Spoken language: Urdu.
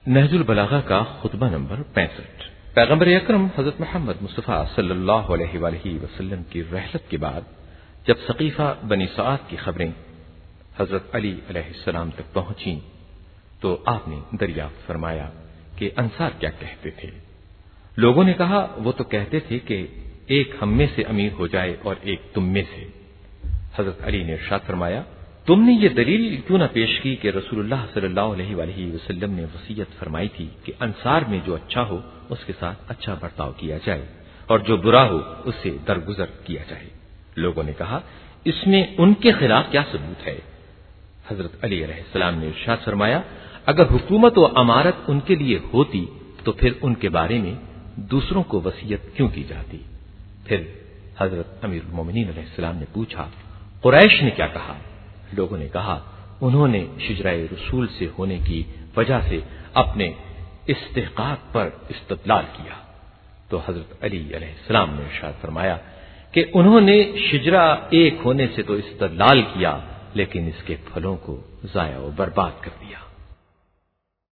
نہج البلاغہ کا خطبہ نمبر 65۔ پیغمبر اکرم حضرت محمد مصطفیٰ صلی اللہ علیہ وآلہ وسلم کی رحلت کے بعد جب ثقیفہ بنی سعد کی خبریں حضرت علی علیہ السلام تک پہنچیں تو آپ نے دریافت فرمایا کہ انصار کیا کہتے تھے۔ لوگوں نے کہا وہ تو کہتے تھے کہ ایک ہم میں سے امیر ہو جائے اور ایک تم میں سے۔ حضرت علی نے ارشاد فرمایا تم نے یہ دلیل کیوں نہ پیش کی کہ رسول اللہ صلی اللہ علیہ وآلہ وسلم نے وصیت فرمائی تھی کہ انصار میں جو اچھا ہو اس کے ساتھ اچھا برتاؤ کیا جائے اور جو برا ہو اس سے درگزر کیا جائے۔ لوگوں نے کہا اس میں ان کے خلاف کیا ثبوت ہے؟ حضرت علی علیہ السلام نے ارشاد فرمایا اگر حکومت و امارت ان کے لیے ہوتی تو پھر ان کے بارے میں دوسروں کو وصیت کیوں کی جاتی؟ پھر حضرت امیر المومنین علیہ السلام نے پوچھا قریش نے کیا کہا؟ لوگوں نے کہا انہوں نے شجرہ رسول سے ہونے کی وجہ سے اپنے استحقاق پر استدلال کیا۔ تو حضرت علی علیہ السلام نے ارشاد فرمایا کہ انہوں نے شجرہ ایک ہونے سے تو استدلال کیا لیکن اس کے پھلوں کو ضائع و برباد کر دیا۔